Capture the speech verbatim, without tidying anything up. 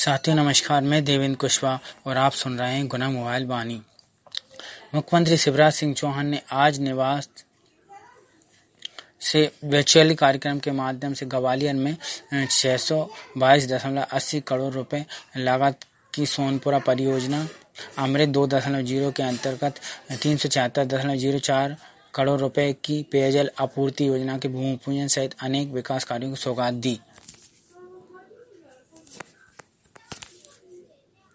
साथियों नमस्कार, मैं देवेंद्र कुशवाहा और आप सुन रहे हैं गुना मोबाइल वाणी। मुख्यमंत्री शिवराज सिंह चौहान ने आज निवास से वर्चुअली कार्यक्रम के माध्यम से ग्वालियर में छह सौ बाईस दशमलव अस्सी करोड़ रुपए लागत की सोनपुरा परियोजना, अमृत दो दशमलव जीरो के अंतर्गत तीन सौ छिहत्तर दशमलव जीरो चार करोड़ रुपए की पेयजल आपूर्ति योजना के भूमि पूजन सहित अनेक विकास कार्यों की सौगात दी।